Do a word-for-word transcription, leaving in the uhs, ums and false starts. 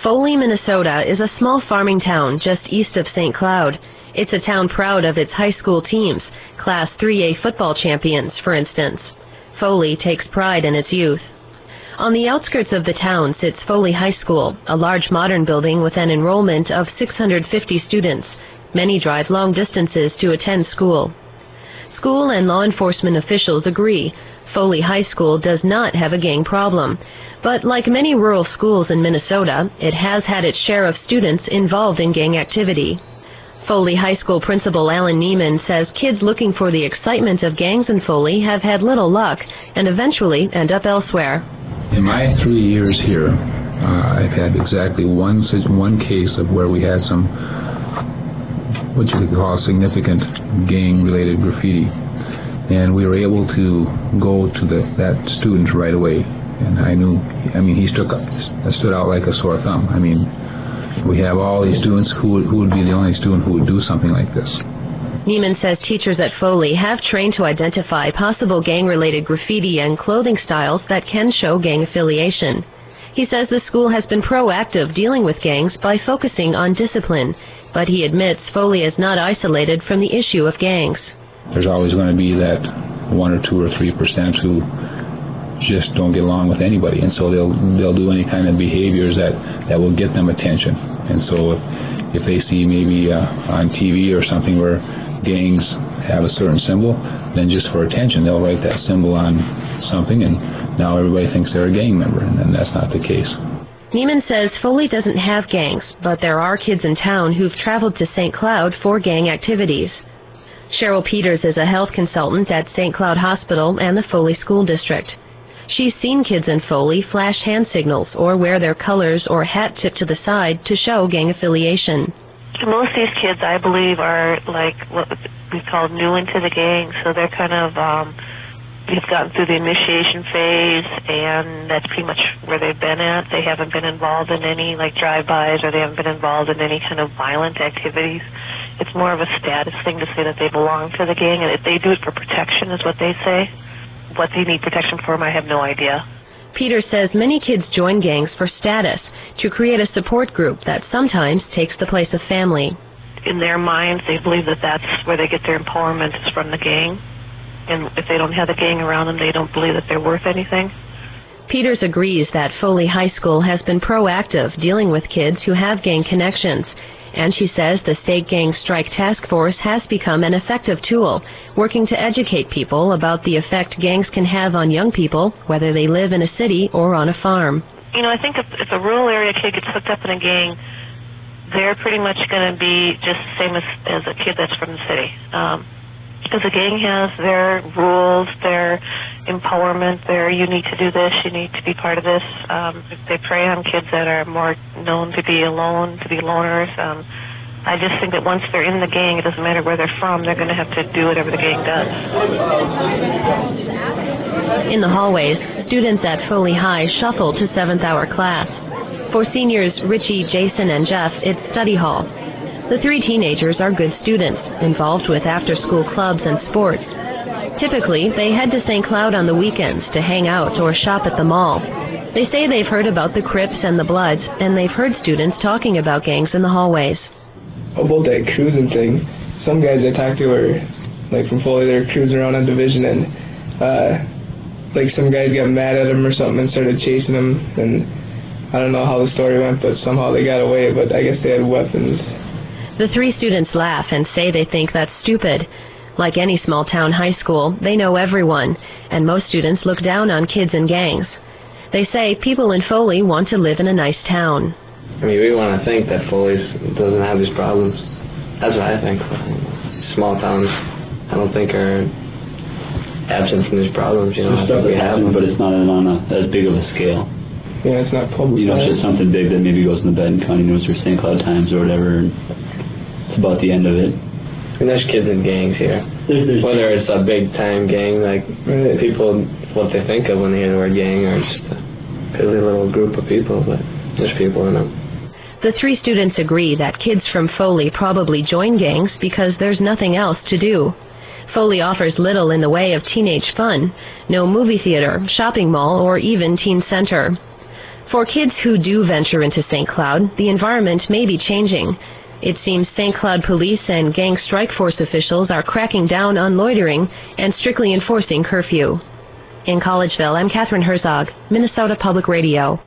Foley, Minnesota is a small farming town just east of Saint Cloud. It's a town proud of its high school teams, Class three A football champions, for instance. Foley takes pride in its youth. On the outskirts of the town sits Foley High School, a large modern building with an enrollment of six hundred fifty students. Many drive long distances to attend school. School and law enforcement officials agree Foley High School does not have a gang problem. But like many rural schools in Minnesota, it has had its share of students involved in gang activity. Foley High School Principal Alan Neiman says kids looking for the excitement of gangs in Foley have had little luck and eventually end up elsewhere. In my three years here, uh, I've had exactly one one case of where we had some, what you could call significant gang-related graffiti. And we were able to go to the, that student right away. And I knew, I mean, he stood, stood out like a sore thumb. I mean, we have all these students who would, who would be the only student who would do something like this. Neiman says teachers at Foley have trained to identify possible gang-related graffiti and clothing styles that can show gang affiliation. He says the school has been proactive dealing with gangs by focusing on discipline, but he admits Foley is not isolated from the issue of gangs. There's always going to be that one or two or three percent who just don't get along with anybody, and so they'll they'll do any kind of behaviors that that will get them attention. And so if, if they see maybe uh, on T V or something where gangs have a certain symbol, then just for attention they'll write that symbol on something, and now everybody thinks they're a gang member, and, and that's not the case. Neiman says Foley doesn't have gangs, but there are kids in town who've traveled to Saint Cloud for gang activities. Cheryl Peters is a health consultant at Saint Cloud Hospital and the Foley School District. She's seen kids in Foley flash hand signals or wear their colors or hat tipped to the side to show gang affiliation. Most of these kids, I believe, are like what we call new into the gang, so they're kind of, um, they've gotten through the initiation phase, and that's pretty much where they've been at. They haven't been involved in any like drive-bys, or they haven't been involved in any kind of violent activities. It's more of a status thing to say that they belong to the gang, and if they do it for protection is what they say. What they need protection for, I have no idea. Peter says many kids join gangs for status, to create a support group that sometimes takes the place of family. In their minds, they believe that that's where they get their empowerment is from the gang. And if they don't have the gang around them, they don't believe that they're worth anything. Peters agrees that Foley High School has been proactive dealing with kids who have gang connections. And she says the State Gang Strike Task Force has become an effective tool, working to educate people about the effect gangs can have on young people, whether they live in a city or on a farm. You know, I think if, if a rural area kid gets hooked up in a gang, they're pretty much going to be just the same as, as a kid that's from the city. Um, because a gang has their rules, their empowerment, their you need to do this, you need to be part of this. Um, they prey on kids that are more known to be alone, to be loners. Um, I just think that once they're in the gang, it doesn't matter where they're from, they're going to have to do whatever the gang does. In the hallways, students at Foley High shuffle to seventh hour class. For seniors Richie, Jason, and Jeff, it's study hall. The three teenagers are good students, involved with after-school clubs and sports. Typically, they head to Saint Cloud on the weekends to hang out or shop at the mall. They say they've heard about the Crips and the Bloods, and they've heard students talking about gangs in the hallways. About that cruising thing, some guys I talked to are, like from Foley, they're cruising around on Division, and uh, like some guys got mad at them or something and started chasing them, and I don't know how the story went, but somehow they got away, but I guess they had weapons. The three students laugh and say they think that's stupid. Like any small-town high school, they know everyone, and most students look down on kids in gangs. They say people in Foley want to live in a nice town. I mean, we want to think that Foley doesn't have these problems. That's what I think. Small towns, I don't think are absent from these problems. You know, I think we have them, but it's not on a, as big of a scale. Yeah, it's not public. You know, it's just something big that maybe goes in the Benton County News or Saint Cloud Times or whatever, and it's about the end of it. And there's kids in gangs here. There's, there's Whether it's a big-time gang, like right. people, what they think of when they hear the word gang, or just a piddly little group of people, but there's people in them. The three students agree that kids from Foley probably join gangs because there's nothing else to do. Foley offers little in the way of teenage fun, no movie theater, shopping mall, or even teen center. For kids who do venture into Saint Cloud, the environment may be changing. It seems Saint Cloud police and gang strike force officials are cracking down on loitering and strictly enforcing curfew. In Collegeville, I'm Catherine Herzog, Minnesota Public Radio.